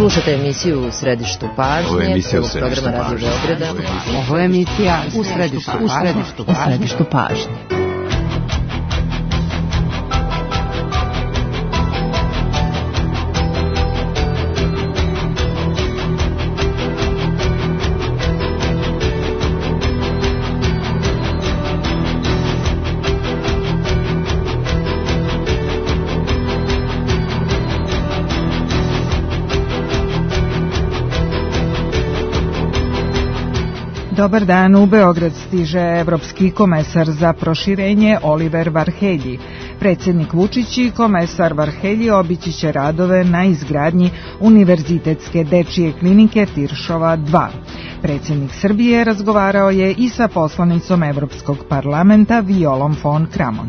Slušate emisiju U središtu pažnje, prvog programa Radio Beograda. Ovo je emisija U središtu pažnje. Dobar dan, u Beograd stiže evropski komesar za proširenje Oliver Varhelyi. Predsjednik Vučić i komesar Varhelyi obići će radove na izgradnji Univerzitetske dečije klinike Tiršova 2. Predsjednik Srbije razgovarao je i sa poslanicom Evropskog parlamenta Violom von Kramon.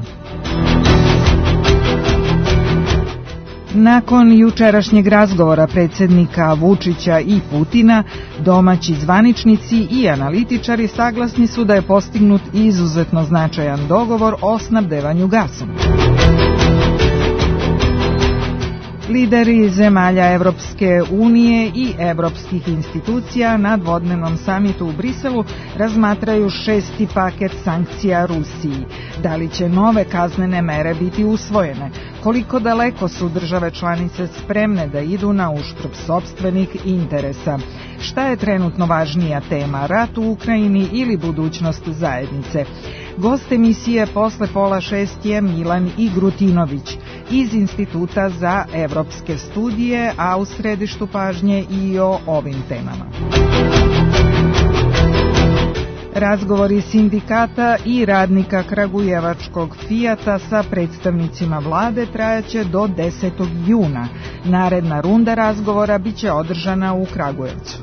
Nakon jučerašnjeg razgovora predsjednika Vučića i Putina, domaći zvaničnici i analitičari saglasni su da je postignut izuzetno značajan dogovor o snabdevanju gasom. Lideri zemalja Evropske unije i evropskih institucija na dvodnevnom samitu u Briselu razmatraju 6. paket sankcija Rusiji. Da li će nove kaznene mere biti usvojene? Koliko daleko su države članice spremne da idu na uštrb sopstvenih interesa? Šta je trenutno važnija tema, rat u Ukrajini ili budućnost zajednice? Gost emisije posle 5:30 je Milan Igrutinović iz Instituta za evropske studije, a u središtu pažnje i o ovim temama. Razgovori sindikata i radnika kragujevačkog Fijata sa predstavnicima vlade trajaće do 10. juna. Naredna runda razgovora biće održana u Kragujevcu.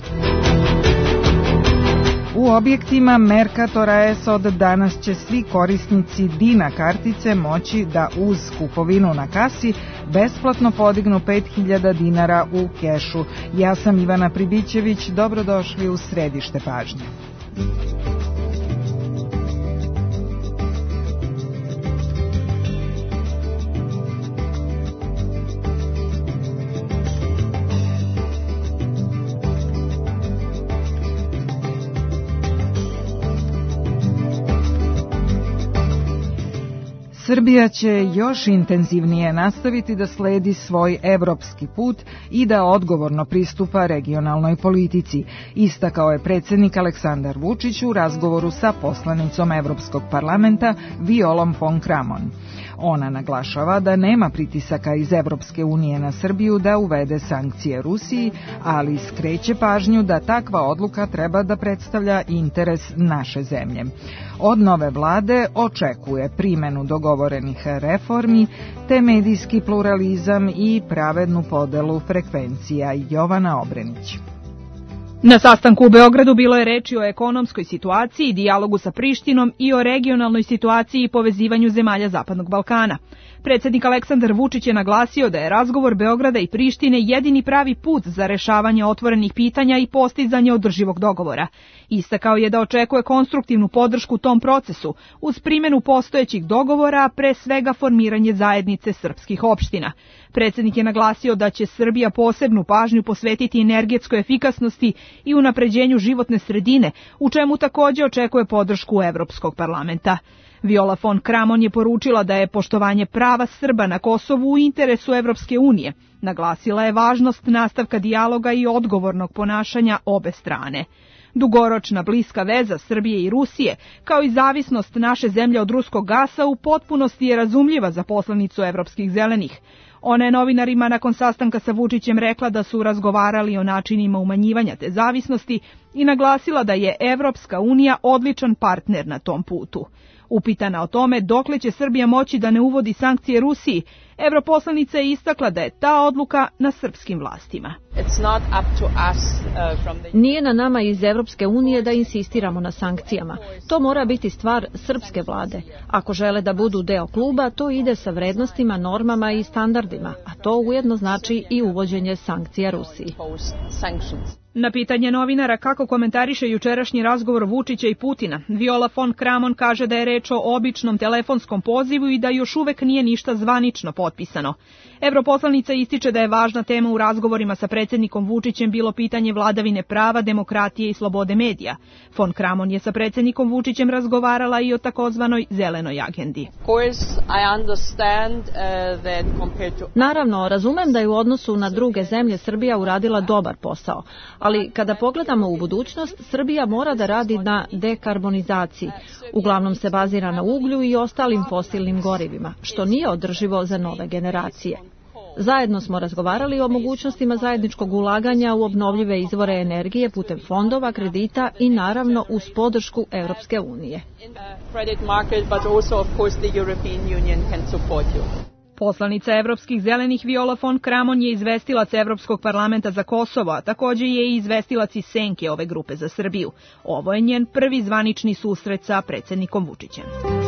U objektima Mercatora S od danas će svi korisnici Dina kartice moći da uz kupovinu na kasi besplatno podignu 5.000 dinara u kešu. Ja sam Ivana Pribićević, dobrodošli u središte pažnje. Srbija će još intenzivnije nastaviti da sledi svoj evropski put i da odgovorno pristupa regionalnoj politici, istakao je predsjednik Aleksandar Vučić u razgovoru sa poslanicom Evropskog parlamenta Violom von Kramon. Ona naglašava da nema pritisaka iz Evropske unije na Srbiju da uvede sankcije Rusiji, ali skreće pažnju da takva odluka treba da predstavlja interes naše zemlje. Od nove vlade očekuje primjenu dogovorenih reformi, te medijski pluralizam i pravednu podelu frekvencija. Jovana Obrenić. Na sastanku u Beogradu bilo je reči o ekonomskoj situaciji, dijalogu sa Prištinom i o regionalnoj situaciji i povezivanju zemalja Zapadnog Balkana. Predsjednik Aleksandar Vučić je naglasio da je razgovor Beograda i Prištine jedini pravi put za rešavanje otvorenih pitanja i postizanje održivog dogovora. Istakao je da očekuje konstruktivnu podršku tom procesu uz primjenu postojećih dogovora, pre svega formiranje zajednice srpskih opština. Predsjednik je naglasio da će Srbija posebnu pažnju posvetiti energetskoj efikasnosti i unapređenju životne sredine, u čemu također očekuje podršku Evropskog parlamenta. Viola von Kramon je poručila da je poštovanje prava Srba na Kosovu u interesu Evropske unije. Naglasila je važnost nastavka dijaloga i odgovornog ponašanja obe strane. Dugoročna bliska veza Srbije i Rusije, kao i zavisnost naše zemlje od ruskog gasa, u potpunosti je razumljiva za poslanicu Evropskih zelenih. Ona je novinarima nakon sastanka sa Vučićem rekla da su razgovarali o načinima umanjivanja te zavisnosti i naglasila da je Evropska unija odličan partner na tom putu. Upitana o tome dokle će Srbija moći da ne uvodi sankcije Rusiji, europoslanica je istakla da je ta odluka na srpskim vlastima. Nije na nama iz Evropske unije da insistiramo na sankcijama. To mora biti stvar srpske vlade. Ako žele da budu deo kluba, to ide sa vrednostima, normama i standardima, a to ujedno znači i uvođenje sankcija Rusiji. Na pitanje novinara kako komentariše jučerašnji razgovor Vučića i Putina, Viola von Kramon kaže da je reč o običnom telefonskom pozivu i da još uvek nije ništa zvanično potpisano potpisano. Europoslanica ističe da je važna tema u razgovorima sa predsjednikom Vučićem bilo pitanje vladavine prava, demokratije i slobode medija. Von Kramon je sa predsjednikom Vučićem razgovarala i o takozvanoj zelenoj agendi. Naravno, razumem da je u odnosu na druge zemlje Srbija uradila dobar posao, ali kada pogledamo u budućnost, Srbija mora da radi na dekarbonizaciji. Uglavnom se bazira na uglju i ostalim fosilnim gorivima, što nije održivo za nove generacije. Zajedno smo razgovarali o mogućnostima zajedničkog ulaganja u obnovljive izvore energije putem fondova, kredita i naravno uz podršku Europske unije. Poslanica Evropskih zelenih Viola von Kramon je izvestilac Evropskog parlamenta za Kosovo, a također je i izvestilac iz senke ove grupe za Srbiju. Ovo je njen prvi zvanični susret sa predsjednikom Vučićem.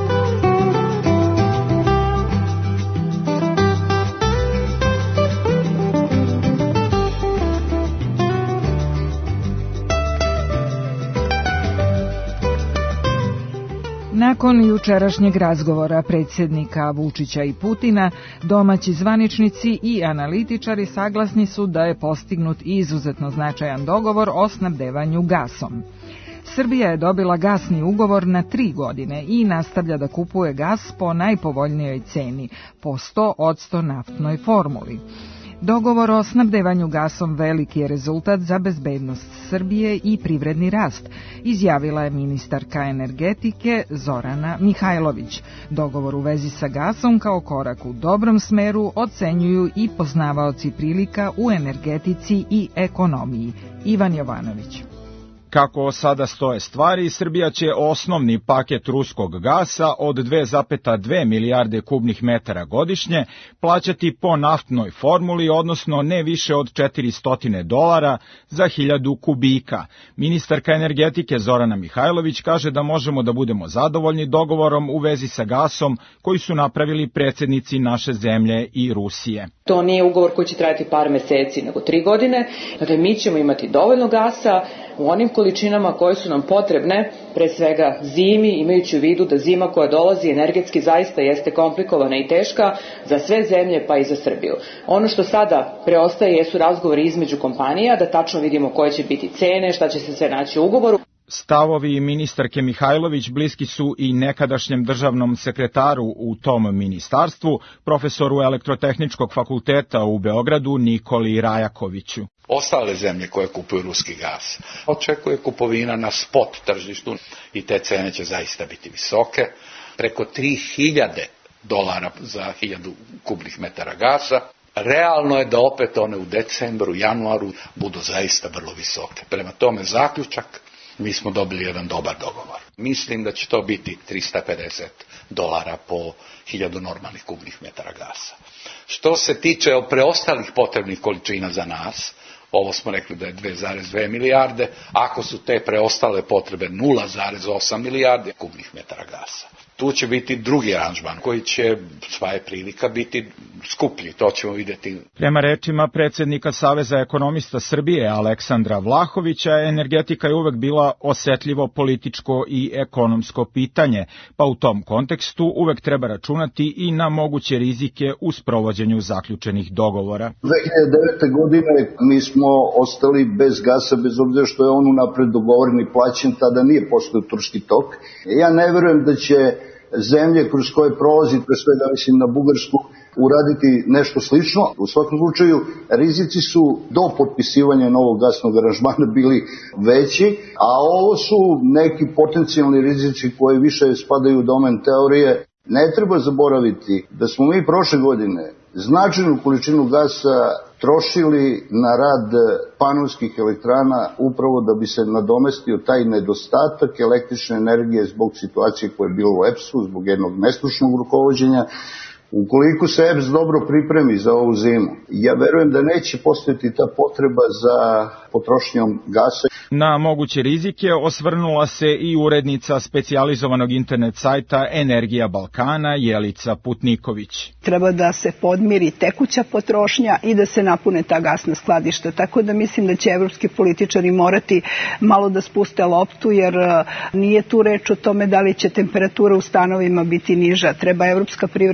Nakon jučerašnjeg razgovora predsjednika Vučića i Putina, domaći zvaničnici i analitičari saglasni su da je postignut izuzetno značajan dogovor o snabdevanju gasom. Srbija je dobila gasni ugovor na 3 godine i nastavlja da kupuje gas po najpovoljnijoj ceni, po 100% naftnoj formuli. Dogovor o snabdevanju gasom veliki je rezultat za bezbednost Srbije i privredni rast, izjavila je ministarka energetike Zorana Mihajlović. Dogovor u vezi sa gasom kao korak u dobrom smeru ocenjuju i poznavaoci prilika u energetici i ekonomiji. Ivan Jovanović. Kako sada stoje stvari, Srbija će osnovni paket ruskog gasa od 2,2 milijarde kubnih metara godišnje plaćati po naftnoj formuli, odnosno ne više od $400 za 1000 kubika. Ministarka energetike Zorana Mihajlović kaže da možemo da budemo zadovoljni dogovorom u vezi sa gasom koji su napravili predsjednici naše zemlje i Rusije. To nije ugovor koji će trajati par meseci, nego 3 godine. Dakle, mi ćemo imati dovoljno gasa u onim količinama koje su nam potrebne, pre svega zimi, imajući u vidu da zima koja dolazi energetski zaista jeste komplikovana i teška za sve zemlje, pa i za Srbiju. Ono što sada preostaje jesu razgovori između kompanija, da tačno vidimo koje će biti cene, šta će se sve naći u ugovoru. Stavovi ministarke Mihajlović bliski su i nekadašnjem državnom sekretaru u tom ministarstvu, profesoru Elektrotehničkog fakulteta u Beogradu Nikoli Rajakoviću. Ostale zemlje koje kupuju ruski gas očekuje kupovina na spot tržištu i te cene će zaista biti visoke. Preko $3000 za 1000 kubnih metara gasa. Realno je da opet one u decembru, januaru budu zaista vrlo visoke. Prema tome zaključak, mi smo dobili jedan dobar dogovor. Mislim da će to biti $350 po 1000 normalnih kubnih metara gasa. Što se tiče preostalih potrebnih količina za nas, ovo smo rekli da je 2,2 milijarde, ako su te preostale potrebe 0,8 milijarde kubnih metara gasa. Tu će biti drugi aranžman koji će, sva je prilika, biti skuplji, to ćemo vidjeti. Prema rečima predsjednika Saveza ekonomista Srbije Aleksandra Vlahovića, energetika je uvek bila osetljivo političko i ekonomsko pitanje, pa u tom kontekstu uvek treba računati i na moguće rizike u sprovođenju zaključenih dogovora. 2009. godine mi smo ostali bez gasa, bez obzira što je on unapred dogovoren i plaćen, tada nije postojao turski tok. Ja ne verujem da će zemlje kroz koje prolazi, pre svega mislim na Bugarsku, uraditi nešto slično. U svakom slučaju, rizici su do potpisivanja novog gasnog aranžmana bili veći, a ovo su neki potencijalni rizici koji više spadaju u domen teorije. Ne treba zaboraviti da smo mi prošle godine značajnu količinu gasa trošili na rad panonskih elektrana upravo da bi se nadomestio taj nedostatak električne energije zbog situacije koja je bila u EPS-u, zbog jednog nestručnog rukovođenja. Ukoliko se EPS dobro pripremi za ovu zimu, ja verujem da neće postojati ta potreba za potrošnjom gasa. Na moguće rizike osvrnula se i urednica specijalizovanog internet sajta Energija Balkana Jelica Putniković. Treba da se podmiri tekuća potrošnja i da se napune ta gasna skladišta, tako da mislim da će evropski političari morati malo da spuste loptu, jer nije tu reč o tome da li će temperatura u stanovima biti niža. Treba evropska privreda da radi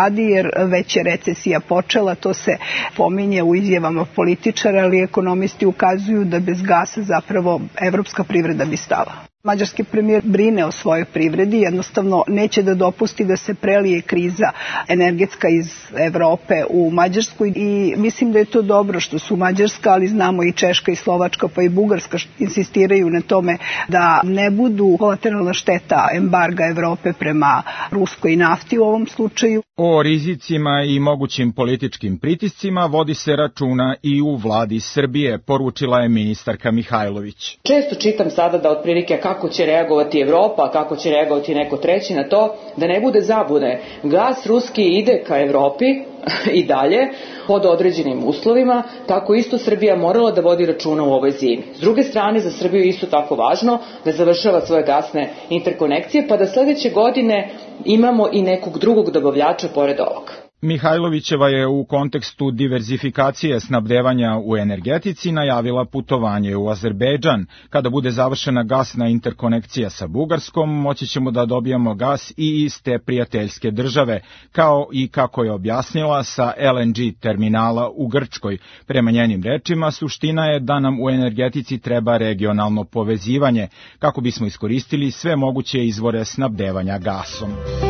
radi jer već je recesija počela, to se pominje u izjavama političara, ali ekonomisti ukazuju da bez gasa zapravo evropska privreda bi stala. Mađarski premijer brine o svojoj privredi, jednostavno neće da dopusti da se prelije kriza energetska iz Evrope u Mađarsku i mislim da je to dobro što su Mađarska, ali znamo i Češka i Slovačka pa i Bugarska insistiraju na tome da ne budu kolateralna šteta embarga Evrope prema ruskoj nafti u ovom slučaju. O rizicima i mogućim političkim pritiscima vodi se računa i u vladi Srbije, poručila je ministarka Mihajlović. Često čitam sada da otprilike kako će reagovati Evropa, kako će reagovati neko treći na to, da ne bude zabune. Gas ruski ide ka Evropi i dalje pod određenim uslovima, tako isto Srbija morala da vodi računa u ovoj zimi. S druge strane, za Srbiju isto tako važno da završava svoje gasne interkonekcije, pa da sledeće godine imamo i nekog drugog dobavljača pored ovog. Mihajlovićeva je u kontekstu diverzifikacije snabdevanja u energetici najavila putovanje u Azerbejdžan. Kada bude završena gasna interkonekcija sa Bugarskom, moći ćemo da dobijamo gas i iz te prijateljske države, kao i, kako je objasnila, sa LNG terminala u Grčkoj. Prema njenim rečima, suština je da nam u energetici treba regionalno povezivanje, kako bismo iskoristili sve moguće izvore snabdevanja gasom.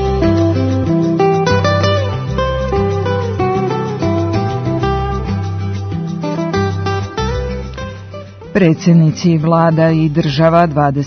Predsjednici vlada i država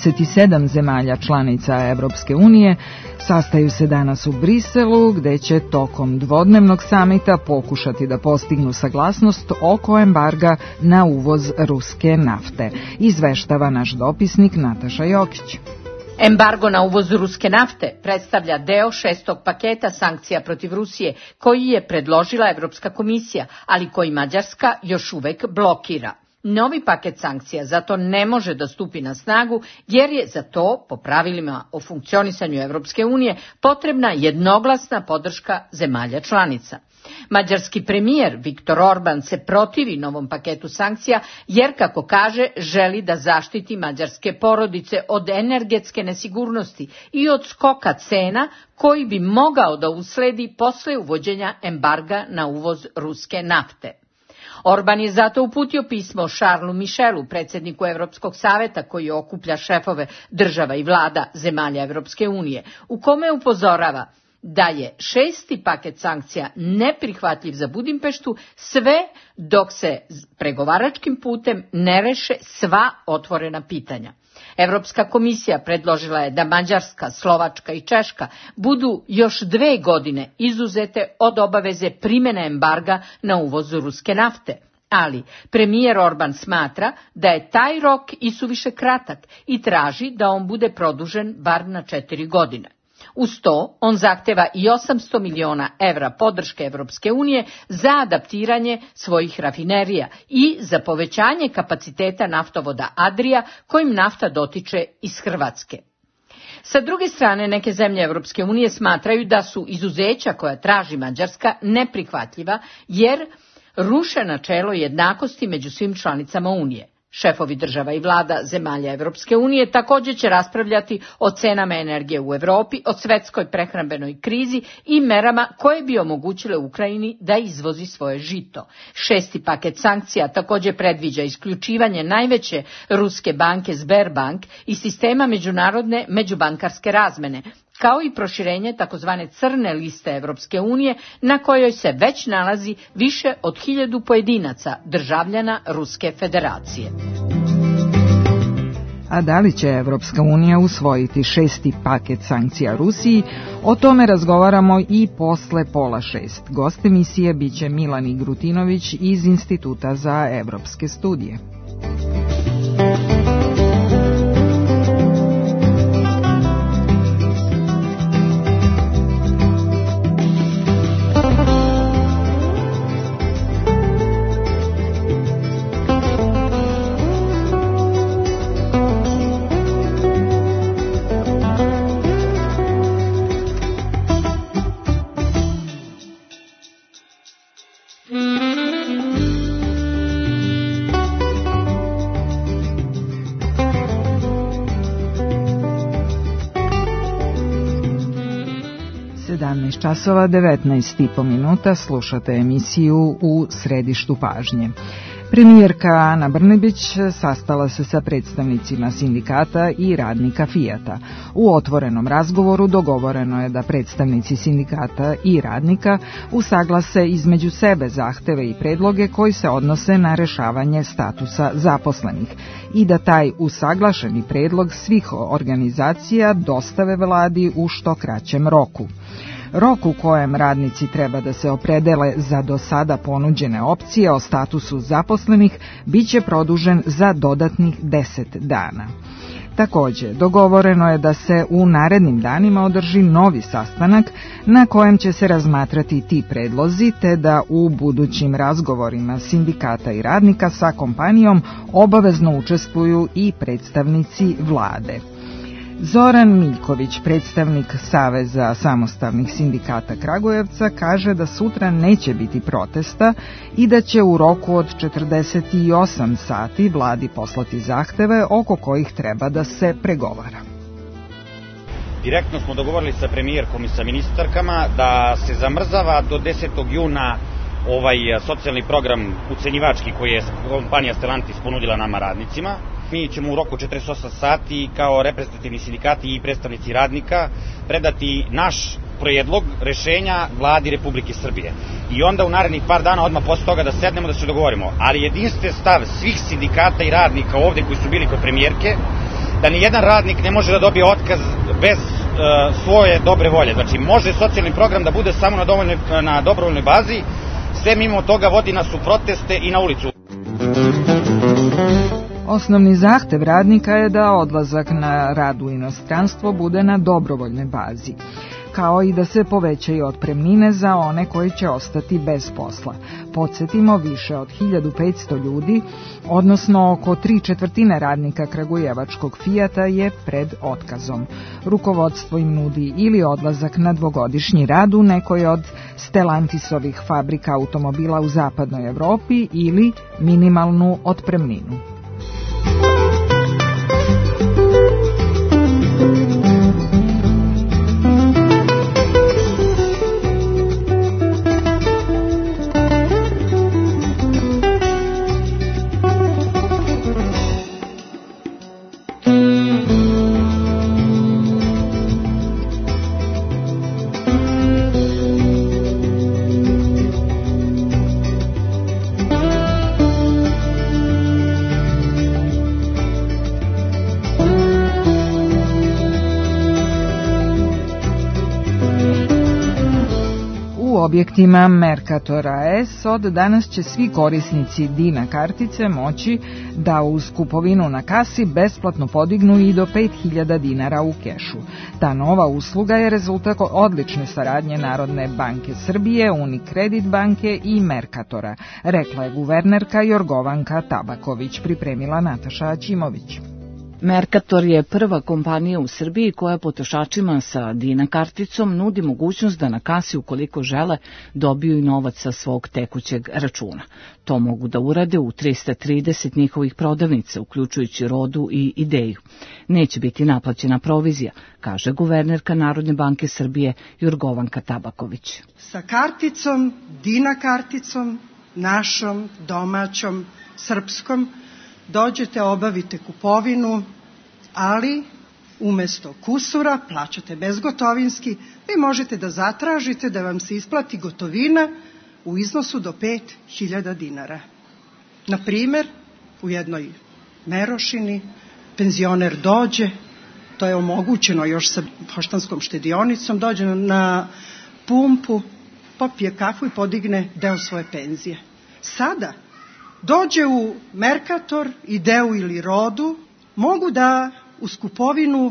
27 zemalja članica Evropske unije sastaju se danas u Briselu, gde će tokom dvodnevnog samita pokušati da postignu saglasnost oko embarga na uvoz ruske nafte, izveštava naš dopisnik Nataša Jokić. Embargo na uvoz ruske nafte predstavlja deo 6. paketa sankcija protiv Rusije, koji je predložila Evropska komisija, ali koji Mađarska još uvek blokira. Novi paket sankcija zato ne može da stupi na snagu jer je za to, po pravilima o funkcionisanju Evropske unije, potrebna jednoglasna podrška zemalja članica. Mađarski premijer Viktor Orban se protivi novom paketu sankcija jer, kako kaže, želi da zaštiti mađarske porodice od energetske nesigurnosti i od skoka cena koji bi mogao da usledi posle uvođenja embarga na uvoz ruske nafte. Orban je zato uputio pismo Charlesu Michelu, predsjedniku Evropskog saveta koji okuplja šefove država i vlada zemalja Evropske unije, u kome upozorava da je 6. paket sankcija neprihvatljiv za Budimpeštu sve dok se pregovaračkim putem ne reše sva otvorena pitanja. Evropska komisija predložila je da Mađarska, Slovačka i Češka budu još 2 godine izuzete od obaveze primjene embarga na uvoz ruske nafte. Ali premijer Orban smatra da je taj rok isuviše kratak i traži da on bude produžen bar na 4 godine. Uz to, on zahteva i 800 miliona evra podrške Evropske unije za adaptiranje svojih rafinerija i za povećanje kapaciteta naftovoda Adria, kojim nafta dotiče iz Hrvatske. Sa druge strane, neke zemlje Evropske unije smatraju da su izuzeća koja traži Mađarska neprihvatljiva jer ruše načelo jednakosti među svim članicama Unije. Šefovi država i vlada zemalja Evropske unije također će raspravljati o cenama energije u Evropi, o svetskoj prehrambenoj krizi i merama koje bi omogućile Ukrajini da izvozi svoje žito. 6. paket sankcija također predviđa isključivanje najveće ruske banke Sberbank iz sistema međunarodne međubankarske razmene, kao i proširenje takozvane crne liste Evropske unije na kojoj se već nalazi više od 1000 pojedinaca državljana Ruske federacije. A da li će Evropska unija usvojiti 6. paket sankcija Rusiji? O tome razgovaramo i posle 5:30. Gost emisije biće Milan Igrutinović iz Instituta za evropske studije. časova 19,5 minuta, slušate emisiju U središtu pažnje. Premijerka Ana Brnabić sastala se sa predstavnicima sindikata i radnika Fijata. U otvorenom razgovoru dogovoreno je da predstavnici sindikata i radnika usaglase između sebe zahteve i predloge koji se odnose na rešavanje statusa zaposlenih i da taj usaglašeni predlog svih organizacija dostave vladi u što kraćem roku. Rok u kojem radnici treba da se opredele za do sada ponuđene opcije o statusu zaposlenih biće produžen za dodatnih 10 dana. Također, dogovoreno je da se u narednim danima održi novi sastanak na kojem će se razmatrati ti predlozi, te da u budućim razgovorima sindikata i radnika sa kompanijom obavezno učestvuju i predstavnici vlade. Zoran Miljković, predstavnik Saveza samostalnih sindikata Kragujevca, kaže da sutra neće biti protesta i da će u roku od 48 sati vladi poslati zahteve oko kojih treba da se pregovara. Direktno smo dogovorili sa premijerkom i sa ministarkama da se zamrzava do 10. juna ovaj socijalni program ucenjivački koji je kompanija Stellantis ponudila nama radnicima. Mi ćemo u roku 48 sati kao reprezentativni sindikati i predstavnici radnika predati naš prijedlog rešenja vladi Republike Srbije. I onda u narednih par dana odmah posle toga da sednemo da se dogovorimo. Ali jedinstven stav svih sindikata i radnika ovde koji su bili kod premijerke da nijedan radnik ne može da dobije otkaz bez svoje dobre volje. Znači može socijalni program da bude samo na dobrovoljnoj bazi, sve mimo toga vodi nas u proteste i na ulicu. Osnovni zahtev radnika je da odlazak na rad u inostranstvo bude na dobrovoljnoj bazi, kao i da se povećaju otpremnine za one koji će ostati bez posla. Podsjetimo, više od 1500 ljudi, odnosno oko 3/4 radnika kragujevačkog Fijata je pred otkazom. Rukovodstvo im nudi ili odlazak na dvogodišnji rad u nekoj od Stellantisovih fabrika automobila u zapadnoj Evropi ili minimalnu otpremninu. U objektima Mercatora S od danas će svi korisnici Dina kartice moći da uz kupovinu na kasi besplatno podignu i do 5.000 dinara u kešu. Ta nova usluga je rezultat odlične saradnje Narodne banke Srbije, Unicredit banke i Mercatora, rekla je guvernerka Jorgovanka Tabaković, pripremila Nataša Aćimović. Mercator je prva kompanija u Srbiji koja potrošačima sa Dina karticom nudi mogućnost da na kasi, ukoliko žele, dobiju i novac sa svog tekućeg računa. To mogu da urade u 330 njihovih prodavnica, uključujući Rodu i Ideju. Neće biti naplaćena provizija, kaže guvernerka Narodne banke Srbije Jorgovanka Tabaković. Sa karticom, Dina karticom, našom, domaćom, srpskom, dođete, obavite kupovinu, ali umesto kusura plaćate bezgotovinski, vi možete da zatražite da vam se isplati gotovina u iznosu do 5.000 dinara. Na primer, u jednoj Merošini penzioner dođe, to je omogućeno još sa poštanskom štedionicom, dođe na pumpu, popije kafu i podigne deo svoje penzije. Sada dođe u Mercator, Ideu ili Rodu, mogu da uz kupovinu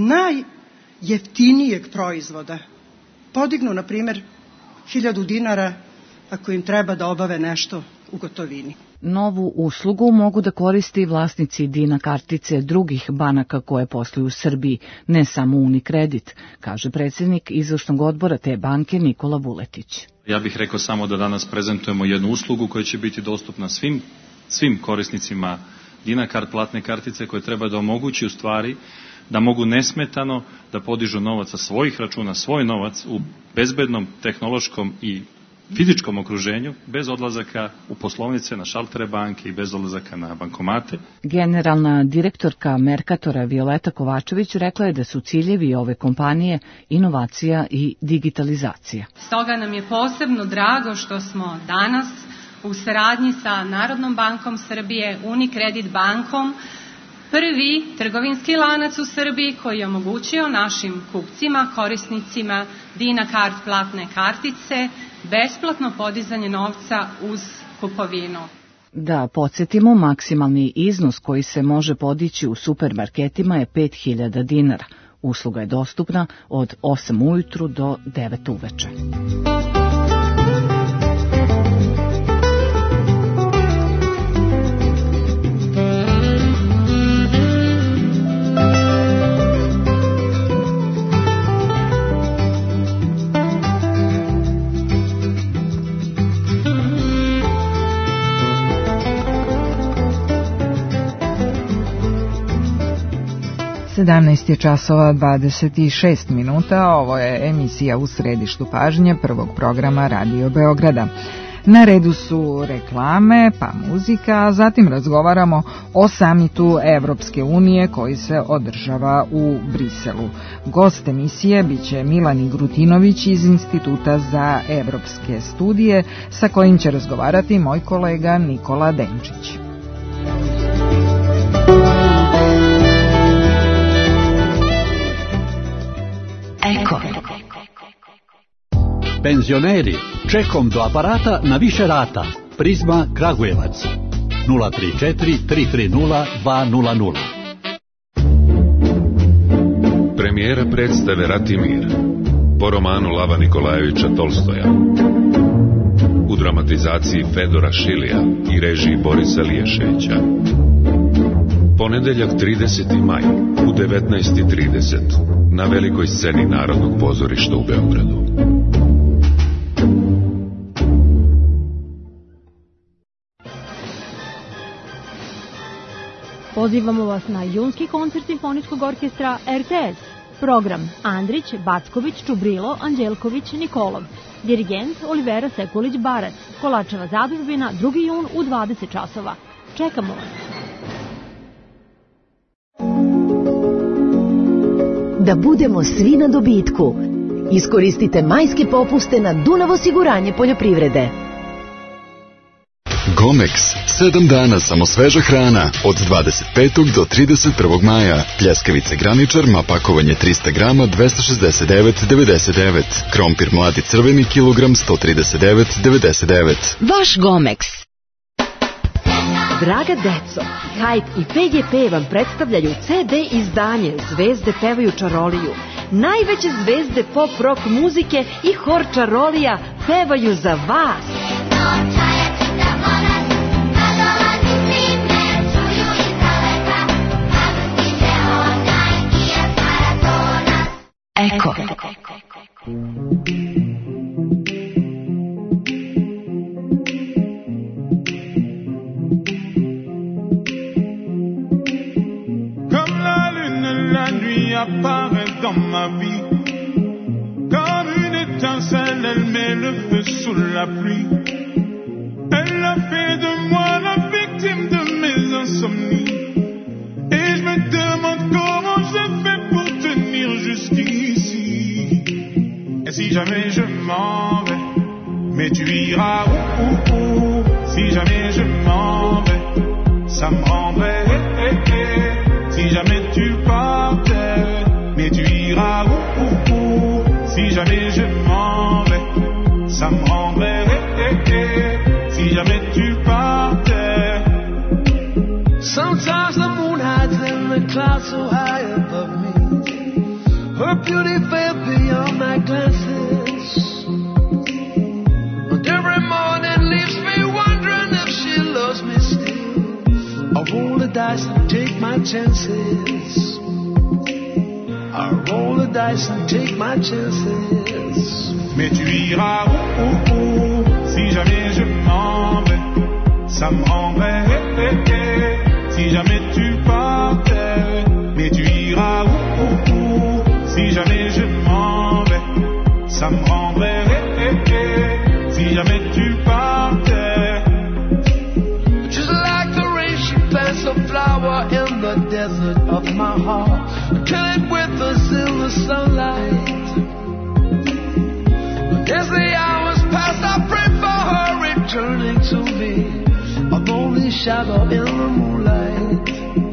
najjeftinijeg proizvoda podignu, na primjer, 1.000 dinara ako im treba da obave nešto u gotovini. Novu uslugu mogu da koriste i vlasnici Dina kartice drugih banaka koje posluju u Srbiji, ne samo Unicredit, kaže predsjednik izvršnog odbora te banke Nikola Vuletić. Ja bih rekao samo da danas prezentujemo jednu uslugu koja će biti dostupna svim korisnicima Dinakart platne kartice koje treba da omogući u stvari da mogu nesmetano da podižu novac sa svojih računa, svoj novac u bezbednom, tehnološkom i fizičkom okruženju, bez odlazaka u poslovnice, na šaltere banke i bez odlazaka na bankomate. Generalna direktorka Mercatora Violeta Kovačević rekla je da su ciljevi ove kompanije inovacija i digitalizacija. Stoga nam je posebno drago što smo danas u saradnji sa Narodnom bankom Srbije, Unicredit bankom, prvi trgovinski lanac u Srbiji koji je omogućio našim kupcima, korisnicima Dinakart platne kartice besplatno podizanje novca uz kupovinu. Da podsjetimo, maksimalni iznos koji se može podići u supermarketima je 5.000 dinara. Usluga je dostupna od 8 ujutru do 9 uveče. Je časova 26 minuta, ovo je emisija U središtu pažnje prvog programa Radio Beograda. Na redu su reklame, pa muzika, a zatim razgovaramo o samitu Evropske unije koji se održava u Briselu. Gost emisije biće Milan Grutinović iz Instituta za evropske studije, sa kojim će razgovarati moj kolega Nikola Denčić. Eko. Penzioneri, čekom do aparata na više rata. Prizma Kragujevac 034 330 200. Premijera predstave Rat i mir po romanu Lava Nikolajevića Tolstoja u dramatizaciji Fedora Šilija i režiji Borisa Liješevića. Ponedeljak 30. maj u 19:30 na velikoj sceni Narodnog pozorišta u Beogradu. Pozivamo vas na junski koncert Simfonijskog orkestra RTS. Program: Andrić, Backović, Čubrilo, Anđelković, Nikolov. Dirigent Olivera Sekulić-Barac. Kolačeva zadužbina, 2. jun u 20 časova. Čekamo vas. Da budemo svi na dobitku. Iskoristite majske popuste na Dunav osiguranje poljoprivrede. Gomex, 7 dana samo sveža hrana, od 25. do 31. maja. Pljeskavice graničar, pakovanje 300 grama, 269,99. Krompir mladi crveni, kilogram, 139,99. Vaš Gomex. Draga deco, Hype i PGP vam predstavljaju CD izdanje Zvezde pevaju čaroliju. Najveće zvezde pop rock muzike i hor čarolija pevaju za vas. Eko. Apparaît dans ma vie comme une étincelle, elle met le feu sous la pluie. Elle a fait de moi la victime de mes insomnies. Et je me demande comment je fais pour tenir jusqu'ici. Et si jamais je m'en vais, mais tu iras où. Si jamais je m'en vais, ça me rendrait. Si jamais tu partais, mais tu iras où. Si jamais je m'en vais, ça me rendrait. Si jamais tu partais. Sometimes the moon hides in the clouds so high above me. Her beauty fell beyond my glances. But every morning leaves me wondering if she loves me still. I roll the dice and take my chances. I roll the dice and take my chances. Mais tu iras où. Si jamais je m'en vais, ça me rendrait. Si jamais my heart, kill it with the silver sunlight. But as the hours pass, I pray for her returning to me, a lonely shadow in the moonlight,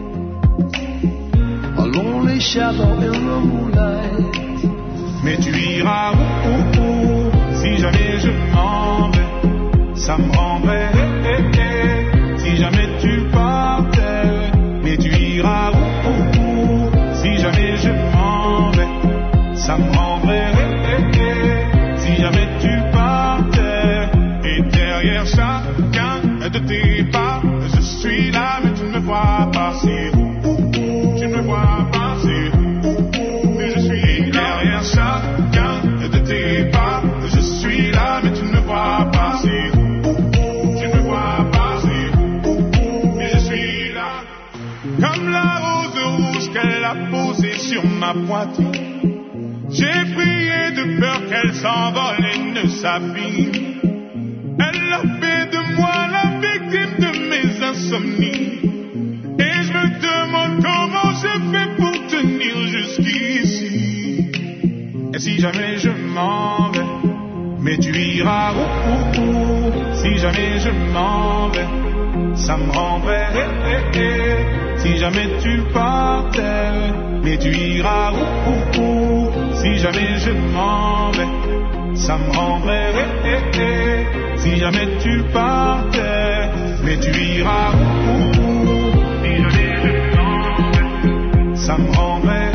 a lonely shadow in the moonlight. Mais tu iras où si jamais je m'en vais, ça me rendrait si jamais tu partais. Mais tu iras où si jamais je m'en vais, ça me rendrait si jamais tu partais. Et derrière chacun de tes pas, je suis là mais tu ne me vois pas. C'est tu ne me vois pas. C'est mais je suis derrière chacun de tes pas. Je suis là mais tu ne me vois pas. C'est tu ne me vois pas. C'est mais je suis là. Comme la rose rouge qu'elle a posée sur ma poitrine, j'ai prié de peur qu'elle s'envole et ne s'abîme. Elle a fait de moi la victime de mes insomnies, et je me demande comment je fais pour tenir jusqu'ici. Et si jamais je m'en vais, mais tu iras où si jamais je m'en vais, ça me rendrait si jamais tu partais. Mais tu iras où si jamais je m'en vais, ça me rendrait si jamais tu partais. Mais tu iras où si jamais je m'en vais, ça me rendrait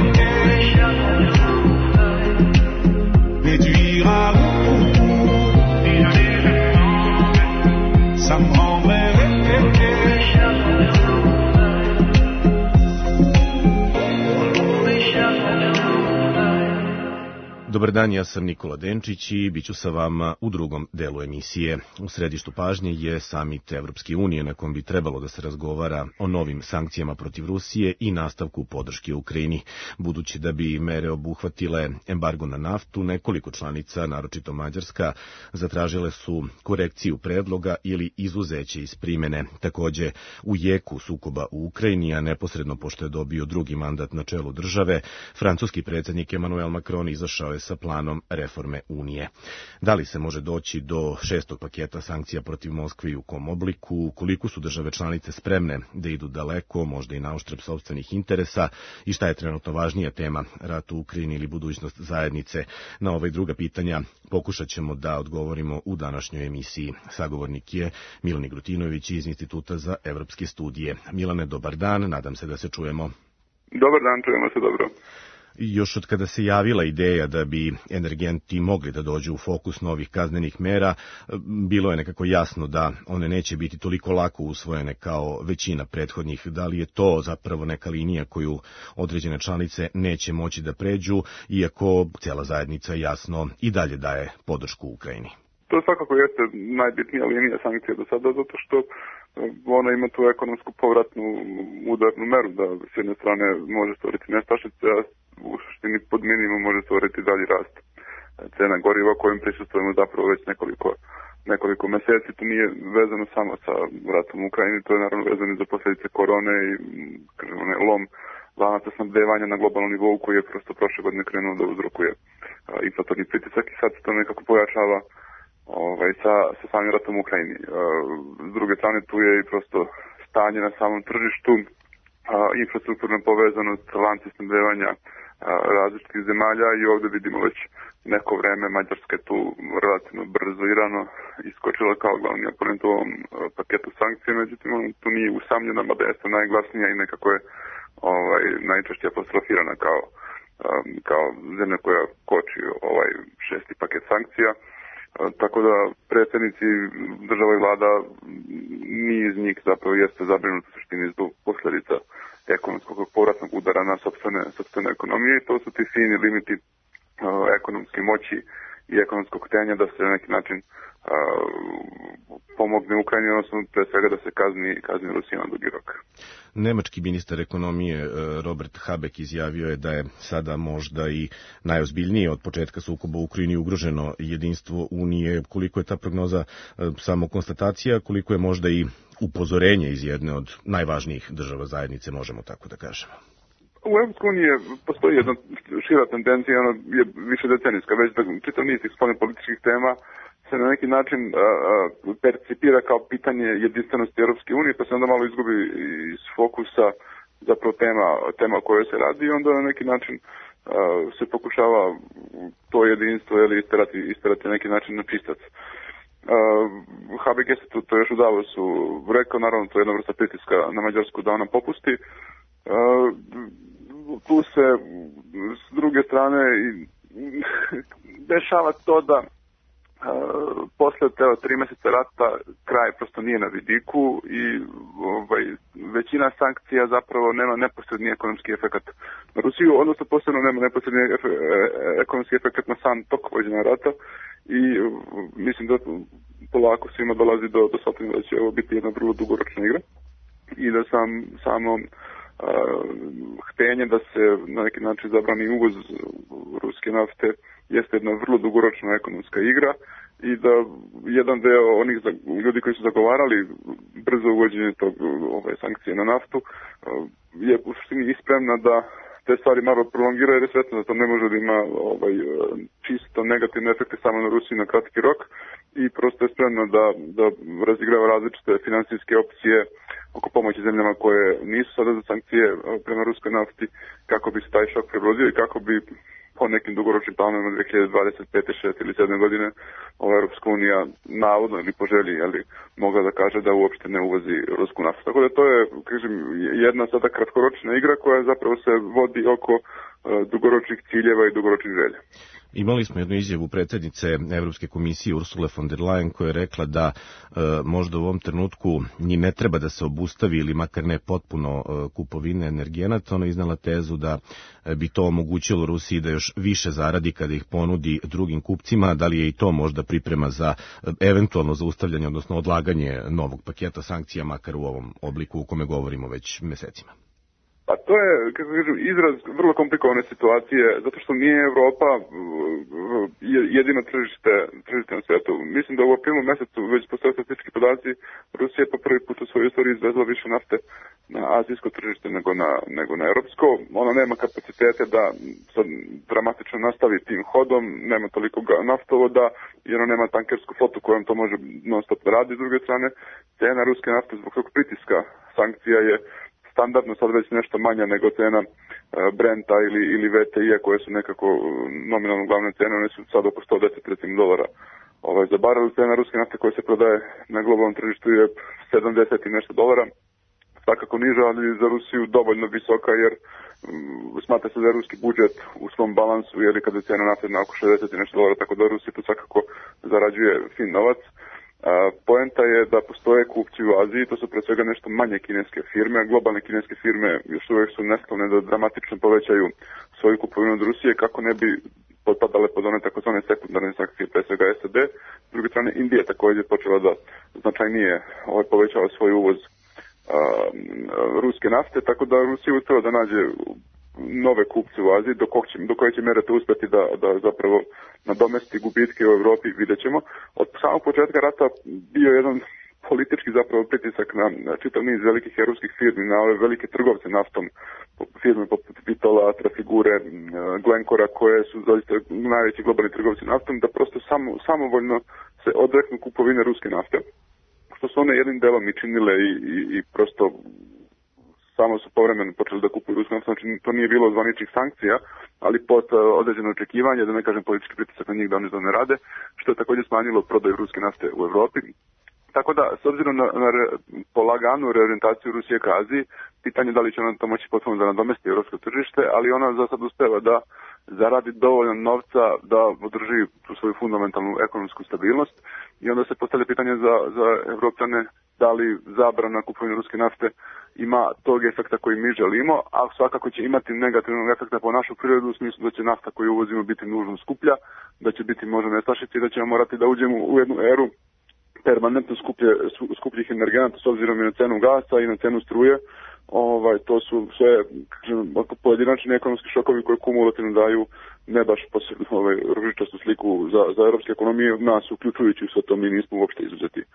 mais tu iras où si jamais je m'en vais, ça me rendrait Dobar dan, ja sam Nikola Denčić i bit ću sa vama u drugom delu emisije. U središtu pažnje je samit Evropske unije na kojem bi trebalo da se razgovara o novim sankcijama protiv Rusije i nastavku podrške Ukrajini. Budući da bi mere obuhvatile embargo na naftu, nekoliko članica, naročito Mađarska, zatražile su korekciju predloga ili izuzeće iz primene. Takođe, u jeku sukoba u Ukrajini, a neposredno pošto je dobio drugi mandat na čelu države, francuski predsjednik Emmanuel Macron izašao je sa planom reforme Unije. Da li se može doći do 6. paketa sankcija protiv Moskve i u kom obliku, koliko su države članice spremne da idu daleko, možda i na uštrb sopstvenih interesa, i šta je trenutno važnija tema, rat u Ukrajini ili budućnost zajednice? Na ove druga pitanja pokušat ćemo da odgovorimo u današnjoj emisiji. Sagovornik je Milan Grutinović iz Instituta za evropske studije. Milane, dobar dan, nadam se da se čujemo. Dobar dan, čujemo se dobro. Još od kada se javila ideja da bi energenti mogli da dođu u fokus novih kaznenih mera, bilo je nekako jasno da one neće biti toliko lako usvojene kao većina prethodnih. Da li je to zapravo neka linija koju određene članice neće moći da pređu, iako cijela zajednica jasno i dalje daje podršku Ukrajini? To svakako jeste najbitnija linija sankcija do sada, zato što ona ima tu ekonomsku povratnu udarnu meru, da s jedne strane može stvoriti nestašice, a u suštini pod minimum može stvoriti dalji rast cena goriva kojim prisustvujemo zapravo već nekoliko meseci. To nije vezano samo sa ratom u Ukrajini, to je naravno vezano za posljedice korone i lom lanaca snabdevanja na globalnom nivou koji je prosto prošle godine krenuo da uzrokuje inflatorni pritisak i sad se to nekako pojačava sa samim ratom u Ukrajini. S druge strane tu je i prosto stanje na samom tržištu, infrastrukturna povezanost, lanci snabdevanja različitih zemalja i ovdje vidimo već neko vreme Mađarska je tu relativno brzo i rano iskočila kao glavni oponent u ovom paketu sankcije, međutim on tu nije usamljena, mada jeste najglasnija i nekako je najčešće apostrofirana kao zemlja koja koči ovaj 6. paket sankcija. Tako da predsjednici država i vlada, niz njih zapravo jeste zabrinuti u suštini zbog posljedica ekonomskog povratnog udara na sopstvene ekonomije i to su ti fini limiti ekonomske moći i ekonomskog htjenja da se na neki način pomogne Ukrajini, odnosno pre svega da se kazni Rusija na dugi rok. Nemački ministar ekonomije Robert Habeck izjavio je da je sada možda i najozbiljnije od početka sukoba u Ukrajini ugroženo jedinstvo Unije. Koliko je ta prognoza samo konstatacija, koliko je možda i upozorenje iz jedne od najvažnijih država zajednice, možemo tako da kažemo? U Evropskoj uniji postoji jedna šira tendencija, ona je više decenijska, već da čitav niz tih spoljno političkih tema se na neki način percipira kao pitanje jedinstvenosti Evropske unije, pa se onda malo izgubi iz fokusa zapravo tema o kojoj se radi i onda na neki način se pokušava to jedinstvo istarati na neki način na čistac. HBG se to još u Davosu rekao, naravno to je jedna vrsta pritiska na Mađarsku da ona popusti. Tu se s druge strane dešava to da posle 3 meseca rata kraj prosto nije na vidiku i većina sankcija zapravo nema neposredni ekonomski efekat na Rusiju, odnosno posebno nema neposredni ekonomski efekat na sam tok vođenja rata i mislim da polako svima dolazi do shvatanja da će ovo biti jedna vrlo dugoročna igra i da samo htenje da se na neki način zabrani uvoz ruske nafte jeste jedna vrlo dugoročna ekonomska igra i da jedan deo onih ljudi koji su zagovarali brzo uvođenje tog sankcije na naftu je u suštini ispremna da te stvari malo prolongiraju jer je svesna da to ne može da ima čisto negativne efekte samo na Rusiju na kratki rok i prosto je spremna da razigrava različite finansijske opcije oko pomoći zemljama koje nisu sada za sankcije prema ruskoj nafti kako bi se taj šok prebrodio i kako bi po nekim dugoročnim planovima 2025. 6. ili 7. godine Europska unija navodno ili po želji mogla da kaže da uopšte ne uvozi rusku naftu. Tako da to je, kažem, jedna sada kratkoročna igra koja zapravo se vodi oko dugoročnih ciljeva i dugoročnih želja. Imali smo jednu izjavu predsjednice Evropske komisije Ursule von der Leyen koja je rekla da možda u ovom trenutku njih ne treba da se obustavi ili makar ne potpuno kupovine energenata. Ona je iznala tezu da bi to omogućilo Rusiji da još više zaradi kada ih ponudi drugim kupcima. Da li je i to možda priprema za eventualno zaustavljanje, odnosno odlaganje novog paketa sankcija, makar u ovom obliku u kome govorimo već mesecima? Pa to je, kako kažem, izraz vrlo komplikovane situacije, zato što nije Evropa jedino tržište na svijetu. Mislim da u aprilu mesecu već postoje statistički podaci, Rusija je po prvi put u svojoj istoriji izvezla više nafte na azijsko tržište nego na europsko. Ona nema kapacitete da sad dramatično nastavi tim hodom, nema toliko naftovoda, jer ona nema tankersku flotu kojom to može non stop da radi. S druge strane, cena ruske nafte zbog tog pritiska sankcija je standardno sad već nešto manja nego cena Brenta ili VTI-a koje su nekako nominalno glavne cene, one su sad oko $110 za barel. Cena ruske nafte koja se prodaje na globalnom tržištu je $70 i nešto, svakako niža, ali za Rusiju dovoljno visoka jer smatra se da je ruski budžet u svom balansu, jer kada je cena nafte na oko $60 i nešto, tako da Rusija tu svakako zarađuje fin novac. Poenta je da postoje kupci u Aziji, to su pre svega nešto manje kineske firme, globalne kineske firme još uvijek su nesklone da dramatično povećaju svoju kupovinu od Rusije kako ne bi potpadale pod one takozvane sekundarne sankcije, pre svega SAD. S druge strane, Indija također počela da značajnije povećava svoj uvoz ruske nafte, tako da Rusija uspela da nađe nove kupce u Aziji, do koje će mere to uspjeti da zapravo nadomesti gubitke u Evropi, vidjet ćemo. Od samog početka rata bio jedan politički zapravo pritisak na čitav niz velikih europskih firmi, na ove velike trgovce naftom, firme poput Vitola, Trafigure, Glencora, koje su zaista najveći globalni trgovci naftom, da prosto samovoljno se odreknu kupovine ruske nafte, što su one jednim delom i činile i prosto samo su povremeno počeli da kupuju rusku naftu, znači to nije bilo zvaničnih sankcija, ali pod određeno očekivanje, da ne kažem politički pritisak na njih da oni to ne rade, što je također smanjilo prodaju ruske nafte u Evropi. Tako da, s obzirom na polaganu reorientaciju Rusije ka Aziji, pitanje da li će ona to moći potpuno da nadomesti evropsko tržište, ali ona za sad uspeva da zaradi dovoljno novca da održi tu svoju fundamentalnu ekonomsku stabilnost i onda se postavlja pitanje za Evropljane da li zabrana kupovine ruske nafte ima tog efekta koji mi želimo, a svakako će imati negativnog efekta po našu prirodu u smislu da će nafta koju uvozimo biti nužno skuplja, da će biti možda nestašica i da ćemo morati da uđemo u jednu eru permanentno skupljih energenata s obzirom i na cenu gasa i na cenu struje. To su sve pojedinačni ekonomski šokovi koji kumulativno daju ne baš ružičastu sliku za europske ekonomije, nas uključujući sve to mi nismo uopšte izuzeti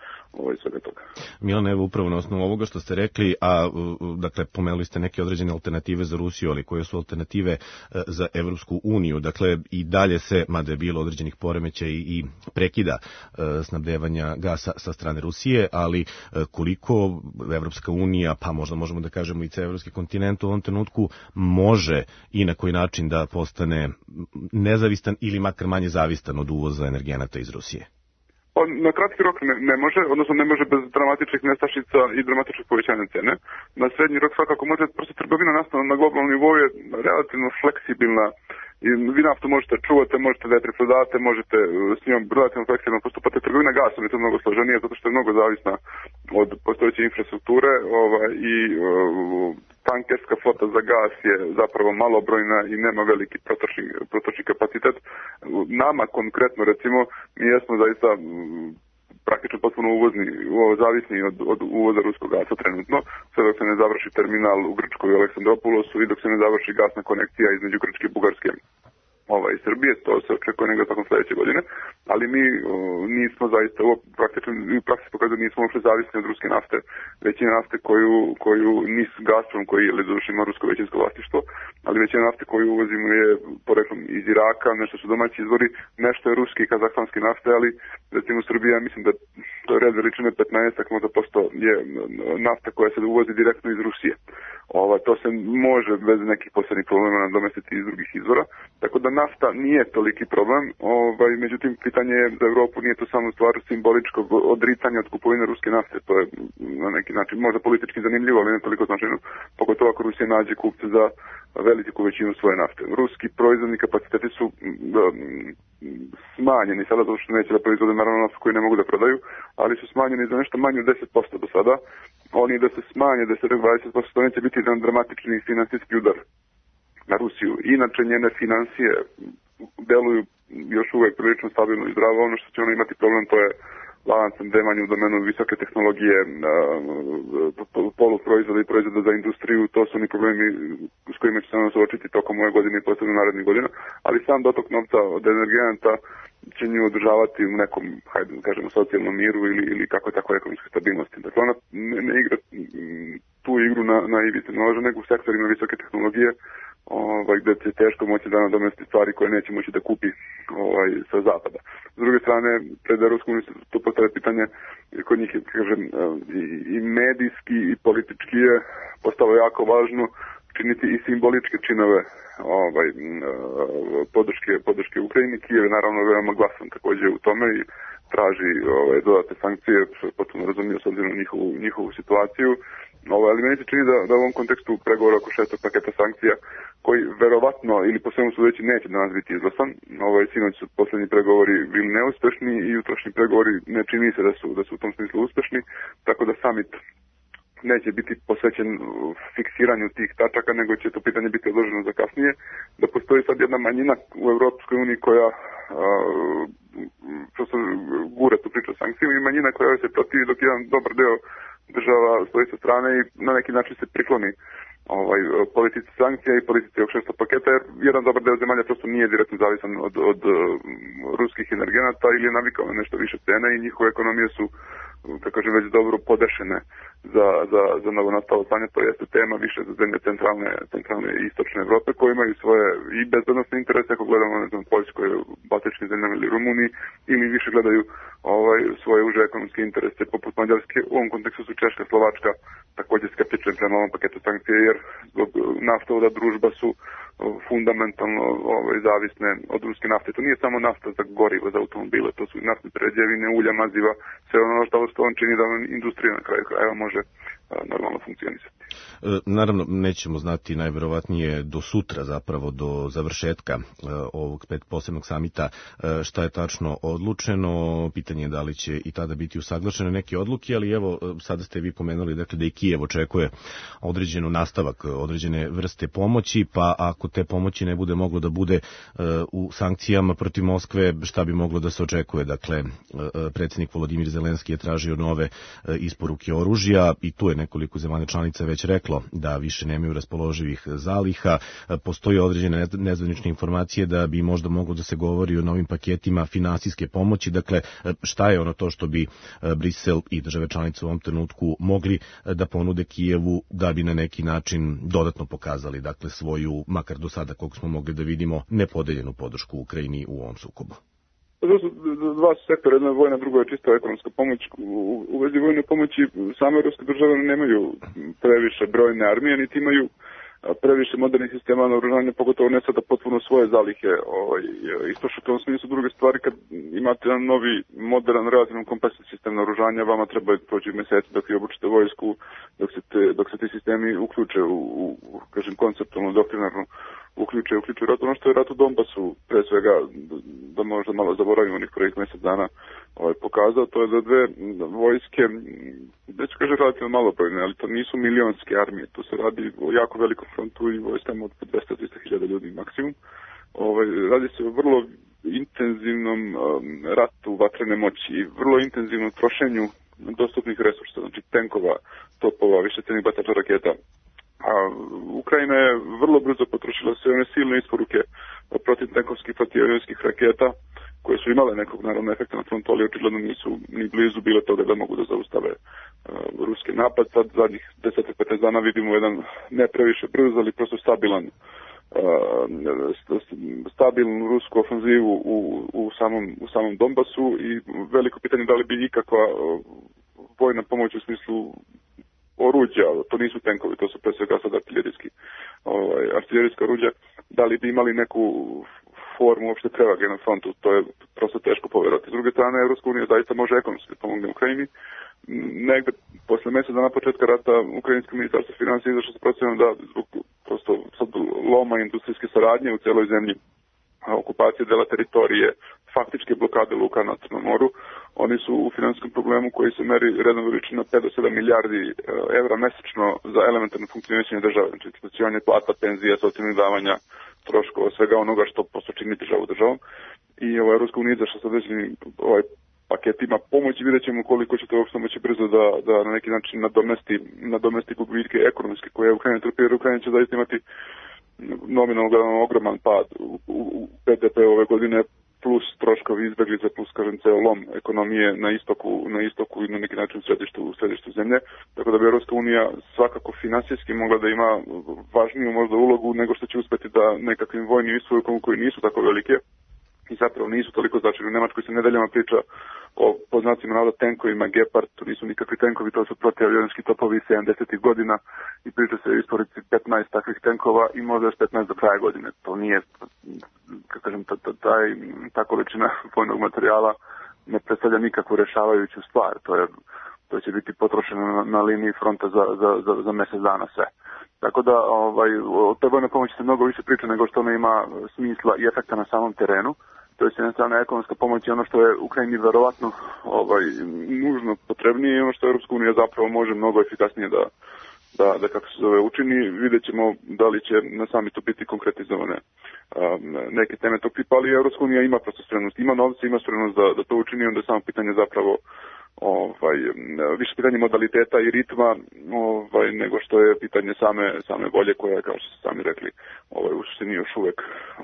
svega toga. Milane, evo upravo na osnovu ovoga što ste rekli, a dakle pomenuli ste neke određene alternative za Rusiju, ali koje su alternative za Evropsku uniju? Dakle, i dalje se, mada je bilo određenih poremećaja i prekida snabdevanja gasa sa strane Rusije, ali koliko Evropska unija, pa možda možemo da kažemo i ceo evropski kontinent u ovom trenutku može i na koji način da postane nezavistan ili makar manje zavistan od uvoza energenata iz Rusije? Na kratki rok ne može, odnosno ne može bez dramatičnih nestašica i dramatičnih povećanja cene. Na srednji rok svakako može, prosto trgovina na globalnom nivou je relativno fleksibilna. I vi naftu možete čuvati, možete da je preprodate, možete s njom relativno fleksibilno postupati. Trgovina gasom je to mnogo složenije zato što je mnogo zavisna od postojeće infrastrukture i tankerska flota za gas je zapravo malobrojna i nema veliki protočni kapacitet. Nama konkretno, recimo, mi jesmo zaista praktično potpuno zavisni od uvoza ruskog gasa trenutno, sve dok se ne završi terminal u Grčkoj i Aleksandropolosu i dok se ne završi gasna konekcija između Grčke i Bugarske i Srbije, to se očekuje negdje tokom sledeće godine, ali mi nismo zaista, praktično u praksi pokazuje nismo uopšte zavisni od ruske nafte. Većina nafte koju NIS Gazprom, koji je doduše ima rusko većinsko vlasništvo, ali većina nafte koju uvozimo je poreklom iz Iraka, nešto su domaći izvori, nešto je ruski i kazahstanski nafte, ali recimo Srbija, mislim da to je red veličine 15% možda posto je nafta koja se uvozi direktno iz Rusije. To se može bez nekih posebnih problema nadomestiti iz drugih izvora, tako da nafta nije toliki problem, međutim pitanje je za Evropu nije to samo stvar simboličkog odricanja od kupovine ruske nafte, to je na neki način možda politički zanimljivo, ali ne toliko značajno, pogotovo ako Rusija nađe kupce za veliku većinu svoje nafte. Ruski proizvodni kapaciteti su smanjeni sada, zato što neće da proizvode naravno naftu koju ne mogu da prodaju, ali su smanjeni za nešto manje od 10% do sada. Oni da se smanje 10-20%, to neće biti jedan dramatični finansijski udar na Rusiju. Inače, njene financije deluju još uvek prilično stabilno i zdravo. Ono što će ona imati problem, to je lanac snabdevanja u domenu visoke tehnologije, poluproizvoda i proizvoda za industriju. To su oni problemi s kojima će se ona suočiti tokom ove godine i posebno narednih godina. Ali sam dotok novca od energenata će nju održavati u nekom, hajde da kažemo, socijalnom miru ili kako tako ekonomske stabilnosti. Dakle, ona ne igra tu igru na ivici noža, nego u sektorima visoke tehnologije, gde će teško moći da nadomesti stvari koje neće moći da kupi sa zapada. S druge strane, pred Evropskom unijom to postavlja pitanje, kod njih je, kažem, i medijski i politički je postalo jako važno činiti i simboličke činove podrške Ukrajini. Kijev je naravno veoma glasan također u tome i traži dodatne sankcije, što je potpuno razumio s obzirom na njihovu situaciju. Ali meni se čini da u ovom kontekstu pregovora oko 6. paketa sankcija, koji verovatno ili po svemu sudeći neće danas biti izglasan. Sinoć su poslednji pregovori bili neuspešni i jutrošnji pregovori ne čini se da su u tom smislu uspešni, tako da summit neće biti posvećen fiksiranju tih tačaka, nego će to pitanje biti odloženo za kasnije. Da postoji sad jedna manjina u Evropskoj uniji koja prosto gura tu priču o sankcijama i manjina koja se protivi, dok jedan dobar deo država stoji sa strane i na neki način se prikloni politici sankcija i politici ovog 6. paketa, jer jedan dobar deo zemalja prosto nije direktno zavisan od ruskih energenata ili je navikao na nešto više cene i njihove ekonomije su, kako kažem, već dobro podešene za novo nastalo stanje. To jeste tema više za zemlje centralne i istočne Evrope koje imaju svoje i bezbednostne interese, ako gledamo Poljskoj, Baltičkim zemljama ili Rumuniji, ili više gledaju svoje uže ekonomske interese poput Mađarske. U ovom kontekstu su Češka, Slovačka također skeptične prema ovom paketu sankcije, jer zbog naftovoda družba su fundamentalno zavisne od ruske nafte. To nije samo nafta za gorivo za automobile, to su naftne prerađevine, ulja, maziva, sve ono što on čini da industrija na kraju krajeva može normalno funkcionisati. Naravno, nećemo znati najverovatnije do sutra, zapravo do završetka ovog posebnog samita, šta je tačno odlučeno. Pitanje je da li će i tada biti usaglašene neke odluke, ali evo, sada ste vi pomenuli dakle, da i Kijev očekuje određenu nastavak, određene vrste pomoći, pa ako te pomoći ne bude moglo da bude u sankcijama protiv Moskve, šta bi moglo da se očekuje? Dakle, predsjednik Volodimir Zelenski je tražio nove isporuke oružja i tu je nekoliko zemalja članica već reklo da više nemaju raspoloživih zaliha. Postoji određene nezvanične informacije da bi možda moglo da se govori o novim paketima finansijske pomoći. Dakle, šta je ono to što bi Brisel i države članice u ovom trenutku mogli da ponude Kijevu da bi na neki način dodatno pokazali, dakle, svoju, makar do sada koliko smo mogli da vidimo, nepodeljenu podršku Ukrajini u ovom sukobu? To su dva sektora, jedna je vojna, druga je čisto ekonomska pomoć. U vezi vojne pomoći same ruske države nemaju previše brojne armije, niti imaju previše modernih sistema naoružanja, pogotovo ne sada potpuno svoje zalihe. Isto što u smislu druge stvari, kad imate jedan novi, modern, relativno kompleksan sistem naoružanja, vama treba proći meseci dok vi obučite vojsku, dok se ti sistemi uključe u kažem, konceptualnu, doktrinarnu, uključe rat. Ono što je rat u Donbasu, pre svega, da možda malo zaboravimo onih prvih mjesec dana pokazao, to je da dve vojske, neću kaže relativno malobrojne, ali to nisu milionske armije, tu se radi o jako velikom frontu i vojskama od 200-300 hiljada ljudi maksimum. Radi se o vrlo intenzivnom ratu vatrene moći i vrlo intenzivnom trošenju dostupnih resursa, znači tenkova, topova, višecjenih batača raketa. A Ukrajina je vrlo brzo potrošila sve one silne isporuke protivtenkovskih, protivavionskih raketa, koje su imale nekog naravno efekta na frontu, ali očigledno nisu ni blizu bile toga da mogu da zaustave ruski napad. Sad zadnjih 10-15 dana vidimo jedan ne previše brz, ali prosto stabilnu rusku ofenzivu u samom Donbasu i veliko pitanje da li bi ikakva vojna pomoć u smislu oruđa, to nisu tenkovi, to su pre svega sad artiljerijska oruđa, da li bi imali neku formu uopšte prevage na frontu, to je prosto teško povjerovati. S druge strane, Evropska unija zaista može ekonomski pomogne Ukrajini. Negde posle mjesec dana početka rata Ukrajinsko ministarstvo financija izašlo sa procenom da zbog prosto sad loma industrijske saradnje u celoj zemlji, okupacije dela teritorije, faktičke blokade luka na Crnom moru, oni su u finansijskom problemu koji se meri redno veličina 5 do 7 milijardi evra mesečno za elementarno funkcionisanje države, znači isplaćivanje plata, penzija, socijalnih davanja, troškova, svega onoga što posto čini državom. I Evropska unija izašla sa određenim paketima pomoći, vidjet ćemo koliko će to uopšte moći brzo da na neki način nadomesti gubitke ekonomske koje Ukrajina trpi, jer Ukrajina će zaista imati nominalno gledano ogroman pad u BDP ove godine, plus troškovi izbeglica, plus kažem ceo lom ekonomije na istoku i na neki način u središtu zemlje. Tako da bi Evropska unija svakako finansijski mogla da ima važniju možda ulogu nego što će uspeti da nekakvim vojnim isporukama koji nisu tako velike i zapravo nisu toliko značajni. U Nemačkoj se nedeljama priča o poznacima navoda tenkovima Gepard, to nisu nikakvi tenkovi, to su protivavionski topovi 70. godina i priča se o isporuci 15 takvih tenkova i možda još 15 do kraja godine. To nije, kako kažem, ta količina vojnog materijala ne predstavlja nikakvu rešavajuću stvar. To će biti potrošeno na liniji fronta za mjesec dana sve. Tako da o toj vojnoj pomoći se mnogo više priča nego što ona ima smisla i efekta na samom terenu. To je s jedne strane ekonomska pomoć i ono što je Ukrajini verovatno nužno potrebnije i ono što Europska unija zapravo može mnogo efikasnije da kako se zove učini. Vidjet ćemo da li će na samitu biti konkretizovane neke teme tog tipa, ali Europska unija ima prosto spremnost, ima novce, ima spremnost da to učini, onda je samo pitanje zapravo više pitanje modaliteta i ritma nego što je pitanje same volje koja, kao što ste sami rekli, u suštini još uvek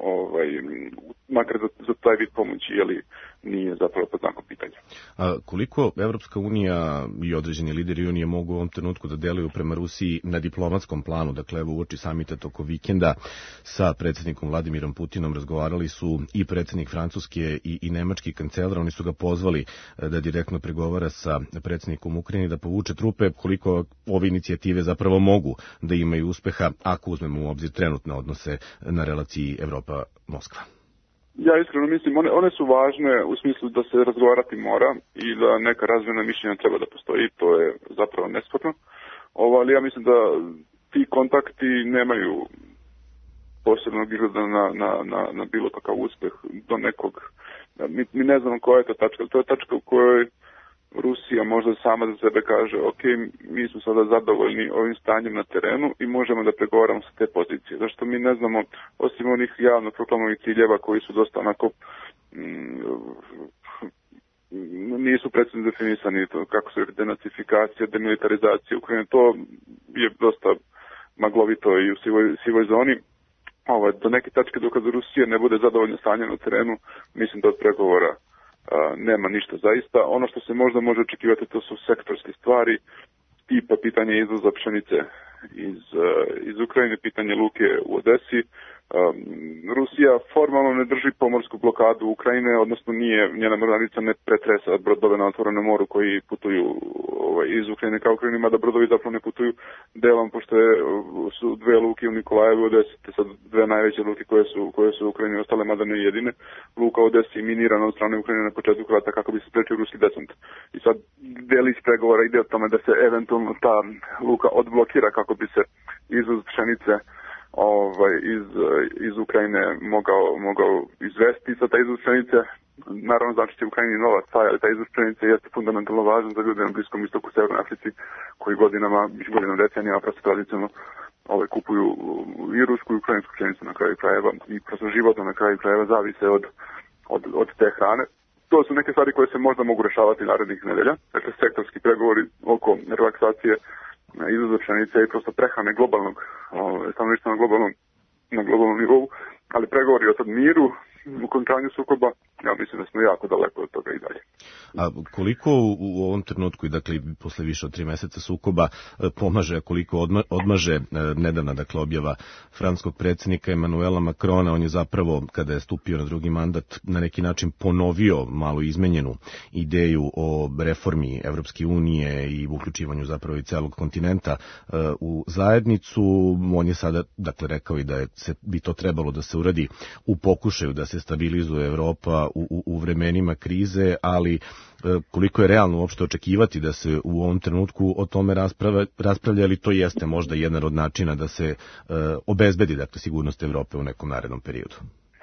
makar za taj vid pomoći, nije zapravo pod znakom pitanja. A koliko Evropska unija i određeni lideri unije mogu u ovom trenutku da deluju prema Rusiji na diplomatskom planu? Dakle, evo uoči samita toko vikenda sa predsjednikom Vladimirom Putinom razgovarali su i predsjednik Francuske i nemački kancelar. Oni su ga pozvali da direktno pregovara sa predsjednikom Ukrajine da povuče trupe. Koliko ove inicijative zapravo mogu da imaju uspeha ako uzmemo u obzir trenutne odnose na relaciji Evropa-Moskva? Ja iskreno mislim, one su važne u smislu da se razgovarati mora i da neka razvojna mišljenja treba da postoji, to je zapravo nesporno. Ali ja mislim da ti kontakti nemaju posebnog izgleda na bilo kakav uspeh do nekog. Mi ne znamo koja je ta tačka, ali to je tačka u kojoj Rusija možda sama za sebe kaže ok, mi smo sada zadovoljni ovim stanjem na terenu i možemo da pregovaramo sa te pozicije. Zašto mi ne znamo, osim onih javno proklamovanih ciljeva koji su dosta onako nisu precizno definisani, to kako se denacifikacija, demilitarizacija Ukrajine, to je dosta maglovito i u sivoj zoni. Do neke tačke dok Rusija ne bude zadovoljno stanje na terenu, mislim da od pregovora nema ništa zaista. Ono što se možda može očekivati, to su sektorske stvari, tipa pitanje izvoza pšenice iz Ukrajine, pitanje luke u Odesi. Rusija formalno ne drži pomorsku blokadu Ukrajine, odnosno njena mornarica ne pretresa brodove na otvorenom moru koji putuju iz Ukrajine ka Ukrajini, mada brodovi zapravo ne putuju delom, pošto su dve luke u Nikolajevu i Odesi, te sad dve najveće luke koje su u Ukrajini ostale, mada ne jedine. Luka u Odesi je minirana od strane Ukrajine na početku rata kako bi se sprečio ruski desant. I sad delić pregovora ide o tome da se eventualno ta luka odblokira kako bi se izvoz pšenice iz Ukrajine mogao izvesti. Sad taj izvoz pšenice, naravno znači će Ukrajini novac, ali taj izvoz pšenice jeste fundamentalno važan za ljude na Bliskom istoku, Severnoj Africi, koji godinama decenijama prosto tradicionalno kupuju i rusku i ukrajinsku pšenicu na kraju krajeva i prosto životno na kraju krajeva zavise od te hrane. To su neke stvari koje se možda mogu rešavati narednih nedelja, dakle sektorski pregovori oko relaksacije izvoza pšenice i prosto prehrane globalnog stanovništva na globalnom nivou, ali pregovori o sad miru, u končanju sukoba, ja mislim da smo jako daleko od toga i dalje. A koliko u ovom trenutku, dakle posle više od 3 meseca sukoba, pomaže, koliko odmaže nedavna objava francuskog predsjednika Emanuela Macrona? On je zapravo, kada je stupio na drugi mandat, na neki način ponovio malo izmenjenu ideju o reformi Evropske unije i uključivanju zapravo i celog kontinenta u zajednicu. On je sada, rekao i da bi to trebalo da se uradi u pokušaju da se stabilizuje Evropa u vremenima krize, ali koliko je realno uopšte očekivati da se u ovom trenutku o tome raspravlja, ali to jeste možda jedan od načina da se obezbedi sigurnost Evrope u nekom narednom periodu?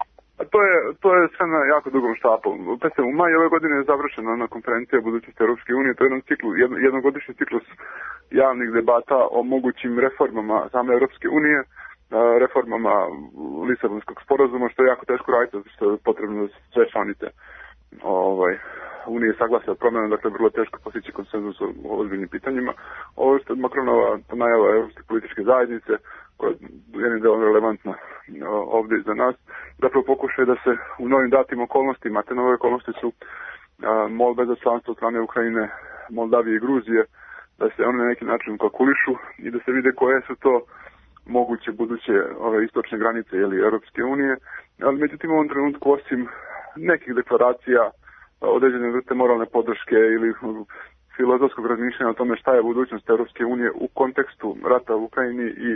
To je sve na jako dugom štapu. U maju ove godine je završena na konferencija budućnosti Europske unije. To je jednogodišnji ciklus javnih debata o mogućim reformama same Europske unije, reformama Lisabonskog sporazuma, što je jako teško raditi, što je potrebno da sve članice Unije saglase od promjena, dakle vrlo teško postići konsenzus o ozbiljnim pitanjima. Ovo što je Macronova najava Evropske političke zajednice, koja je jednim delom relevantna ovdje za nas, zapravo pokušaju da se u novim datim okolnostima, te nove okolnosti su molbe za članstvo od strane Ukrajine, Moldavije i Gruzije, da se one na neki način kalkulišu i da se vide koje su to moguće buduće istočne granice Europske unije, ali međutim u ovom trenutku osim nekih deklaracija, određene vrste moralne podrške ili filozofskog razmišljanja o tome šta je budućnost Europske unije u kontekstu rata u Ukrajini i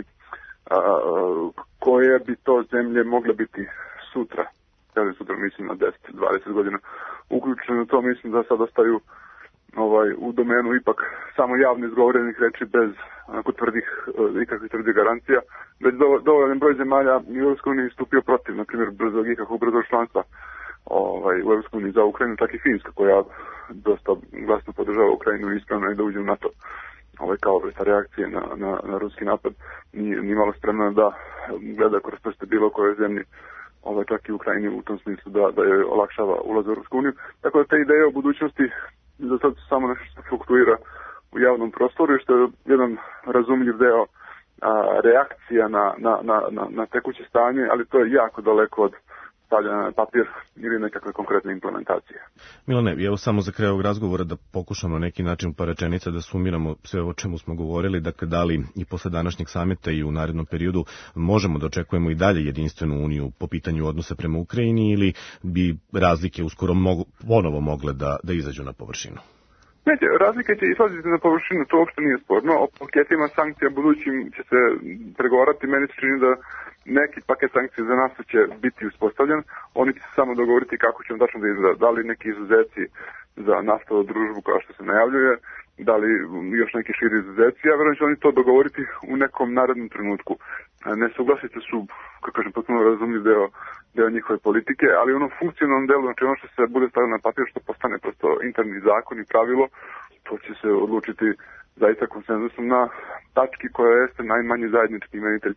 koje bi to zemlje mogle biti sutra mislim na 10-20 godina uključeno u to, mislim da sad ostaju u domenu ipak samo javno izgovorenih reči bez ikakvih tvrdih garancija. Već dovoljan broj zemalja u Europskoj uniji stupio protiv, na primjer ikakvog brzog članstva u Europskoj uniji za Ukrajinu, čak i Finska koja dosta glasno podržava Ukrajinu i ispravno je da uđe u NATO. Kao vrsta reakcije na ruski napad nije malo spremna da gleda kroz prste bilo koje zemlji, čak i Ukrajini u tom smislu da je olakšava ulaz u Europsku uniju. Tako da te ideje o budućnosti za sad su samo nešto što fluktuira u javnom prostoru i što je jedan razumljiv deo reakcija na tekuće stanje, ali to je jako daleko od stavljanja na papir ili nekakve konkretne implementacije. Milane, evo samo za kraj ovog razgovora da pokušamo na neki način par rečenica da sumiramo sve o čemu smo govorili, dakle da li i posle današnjeg samita i u narednom periodu možemo da očekujemo i dalje jedinstvenu uniju po pitanju odnosa prema Ukrajini ili bi razlike uskoro ponovo mogle da izađu na površinu? Razlike će izlaziti na površinu, to uopšte nije sporno. O paketima sankcija budućim će se pregovarati. Meni se čini da neki paket sankcija za nas će biti uspostavljen. Oni će se samo dogovoriti kako će on tačno da izgleda. Da li neki izuzeci za naftovu družbu kao što se najavljuje, da li još neki širi izuzeci. Ja verujem da će oni to dogovoriti u nekom narednom trenutku. Nesuglasice su, kako kažem, potpuno razumljiv deo njihove politike, ali u onom funkcionalnom delu, znači ono što se bude stavljeno na papir, što postane prosto interni zakon i pravilo, to će se odlučiti zaista konsenzusom na tački koja jeste najmanji zajednički imenitelj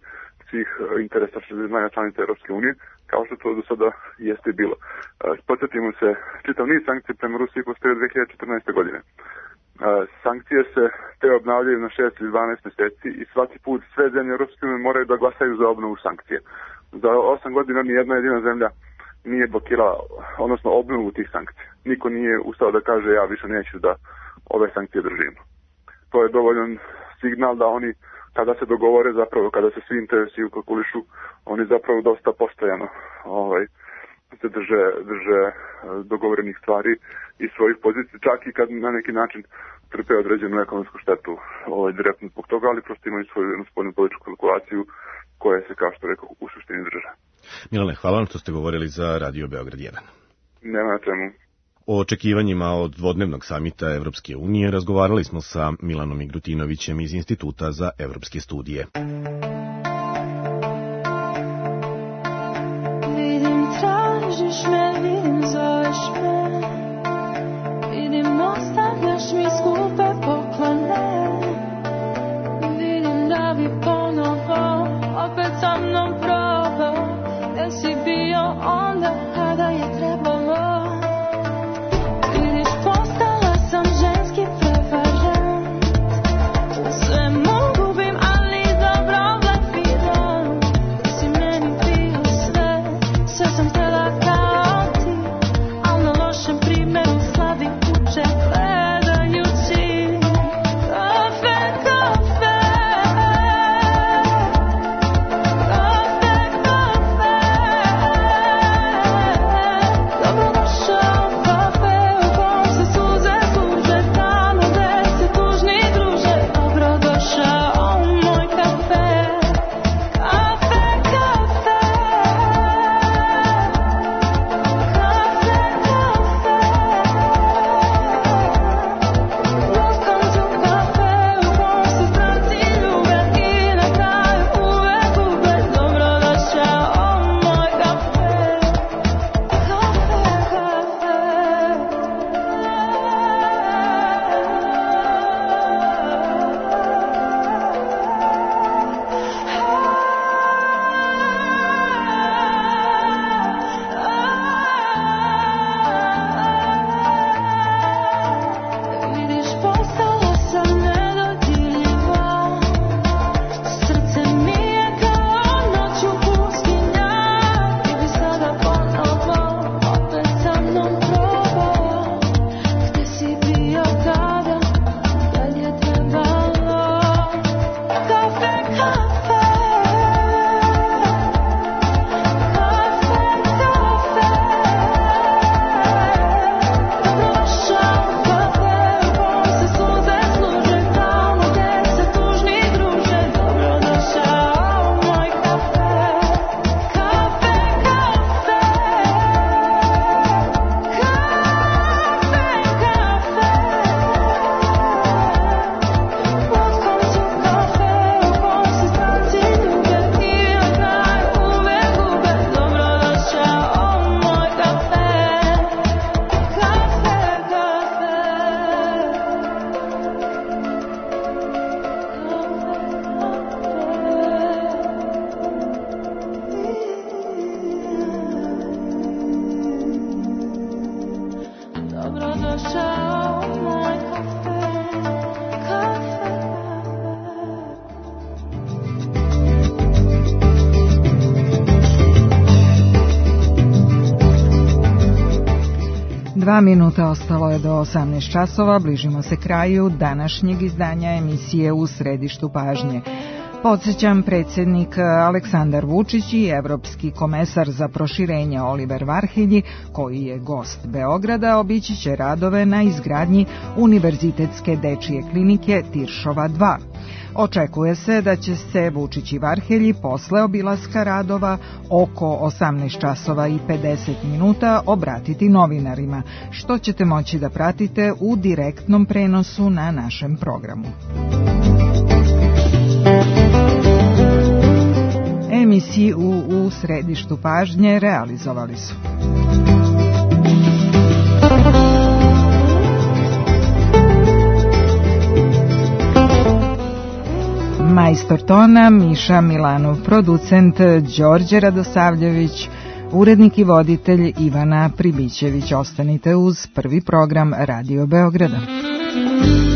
svih interesa zemalja članica Europske unije, kao što to do sada jeste bilo. Podsjetimo se, čitav niz sankcija prema Rusiji postoje od 2014. godine. Sankcije se te obnavljaju na 6 ili 12 meseci i svaki put sve zemlje Europske unije moraju da glasaju za obnovu sankcije. Za 8 godina ni jedna jedina zemlja nije blokirala, odnosno obnovu tih sankcija. Niko nije ustao da kaže ja više neću da ove sankcije držim. To je dovoljan signal da oni kada se dogovore, zapravo kada se svi interesi ukalkulišu, oni zapravo dosta postojano se drže dogovorenih stvari i svojih pozicija, čak i kad na neki način trpe određenu ekonomsku štetu direktno zbog toga, ali prosto imaju svoju spoljnu političku kalkulaciju koja se, kao što rekao, u suštini drže. Milane, hvala vam što ste govorili za Radio Beograd 1. Nema na čemu. O očekivanjima od dvodnevnog samita Evropske unije razgovarali smo sa Milanom Igrutinovićem iz Instituta za evropske studije. Vidim, tražiš me, vidim, zoveš me, vidim, ostavljaš mi skupe poklone, vidim da bi ponovo opet sa mnom probao, jer si bio onda kada je trebalo. Minuta ostalo je do 18 časova, bližimo se kraju današnjeg izdanja emisije U središtu pažnje. Podsjećam, predsjednik Aleksandar Vučić i evropski komesar za proširenje Oliver Varhelji, koji je gost Beograda, obići će radove na izgradnji Univerzitetske dečije klinike Tiršova 2. Očekuje se da će se Vučić i Varhelji posle obilaska radova oko 18 časova i 50 minuta obratiti novinarima, što ćete moći da pratite u direktnom prenosu na našem programu. Emisiju u središtu pažnje realizovali su Majstor tona Miša Milanov, producent Đorđe Radosavljević, urednik i voditelj Ivana Pribićević. Ostanite uz prvi program Radio Beograda.